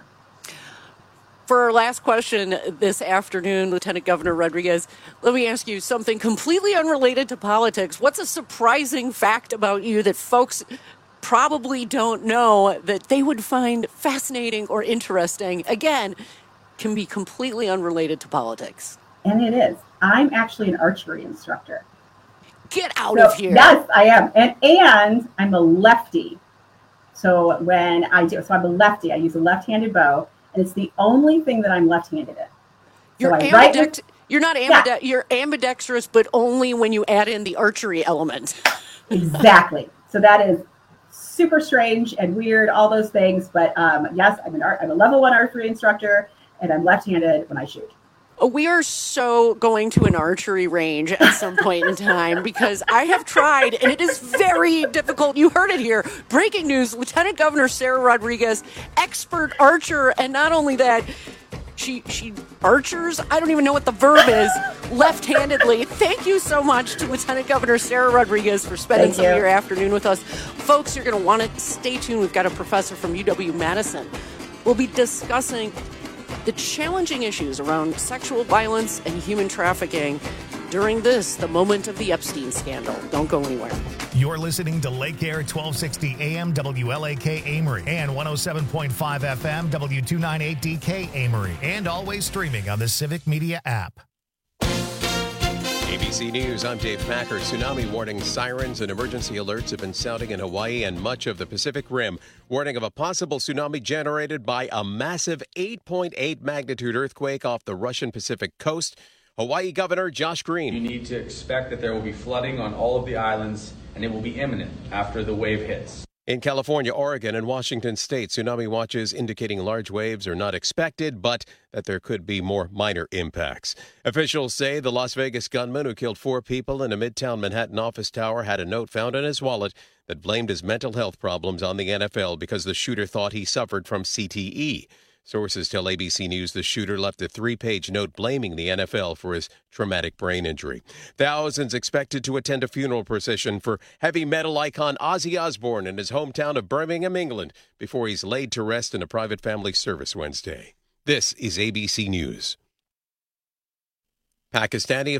For our last question this afternoon, Lieutenant Governor Rodriguez, let me ask you something completely unrelated to politics. What's a surprising fact about you that folks probably don't know that they would find fascinating or interesting? Again, can be completely unrelated to politics. And it is. I'm actually an archery instructor. Get out so, of here. Yes, I am. And and I'm a lefty. So when I do, so I'm a lefty. I use a left-handed bow, and it's the only thing that I'm left-handed in. You're so ambidextrous. You're not ambide- yeah. You're ambidextrous, but only when you add in the archery element. Exactly. So that is super strange and weird, all those things. But um, yes, I'm an art, I'm a level one archery instructor, and I'm left-handed when I shoot. We are so going to an archery range at some point in time because I have tried and it is very difficult. You heard it here. Breaking news, Lieutenant Governor Sarah Rodriguez, expert archer, and not only that, she she archers, I don't even know what the verb is, left-handedly. Thank you so much to Lieutenant Governor Sarah Rodriguez for spending Thank some you. of your afternoon with us. Folks, you're going to want to stay tuned. We've got a professor from U W-Madison. We'll be discussing the challenging issues around sexual violence and human trafficking during this, the moment of the Epstein scandal. Don't go anywhere. You're listening to Lake Air twelve sixty A M W L A K Amory and one oh seven point five F M W two ninety-eight D K Amory, and always streaming on the Civic Media app. A B C News, I'm Dave Packer. Tsunami warning sirens and emergency alerts have been sounding in Hawaii and much of the Pacific Rim, warning of a possible tsunami generated by a massive eight point eight magnitude earthquake off the Russian Pacific coast. Hawaii Governor Josh Green. You need to expect that there will be flooding on all of the islands, and it will be imminent after the wave hits. In California, Oregon, and Washington state, tsunami watches indicating large waves are not expected, but that there could be more minor impacts. Officials say the Las Vegas gunman who killed four people in a Midtown Manhattan office tower had a note found in his wallet that blamed his mental health problems on the N F L because the shooter thought he suffered from C T E. Sources tell A B C News the shooter left a three-page note blaming the N F L for his traumatic brain injury. Thousands expected to attend a funeral procession for heavy metal icon Ozzy Osbourne in his hometown of Birmingham, England, before he's laid to rest in a private family service Wednesday. This is A B C News. Pakistani